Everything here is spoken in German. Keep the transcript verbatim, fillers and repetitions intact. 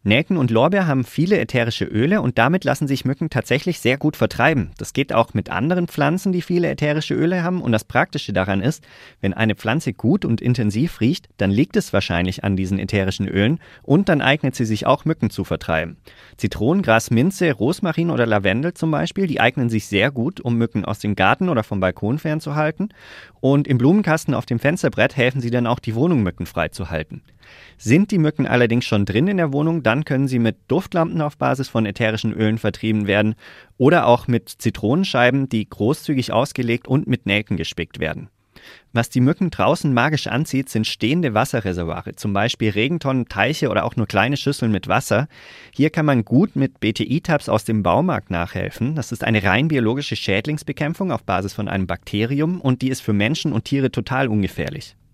Nelken und Lorbeer haben viele ätherische Öle und damit lassen sich Mücken tatsächlich sehr gut vertreiben. Das geht auch mit anderen Pflanzen, die viele ätherische Öle haben. Und das Praktische daran ist, wenn eine Pflanze gut und intensiv riecht, dann liegt es wahrscheinlich an diesen ätherischen Ölen und dann eignet sie sich auch, Mücken zu vertreiben. Zitronengras, Minze, Rosmarin oder Lavendel zum Beispiel, die eignen sich sehr gut, um Mücken aus dem Garten oder vom Balkon fernzuhalten. Und im Blumenkasten auf dem Fensterbrett helfen sie dann auch, die Wohnung mückenfrei zu halten. Sind die Mücken allerdings schon drin in der Wohnung, dann können sie mit Duftlampen auf Basis von ätherischen Ölen vertrieben werden oder auch mit Zitronenscheiben, die großzügig ausgelegt und mit Nelken gespickt werden. Was die Mücken draußen magisch anzieht, sind stehende Wasserreservoire, zum Beispiel Regentonnen, Teiche oder auch nur kleine Schüsseln mit Wasser. Hier kann man gut mit B T I-Tabs aus dem Baumarkt nachhelfen. Das ist eine rein biologische Schädlingsbekämpfung auf Basis von einem Bakterium und die ist für Menschen und Tiere total ungefährlich.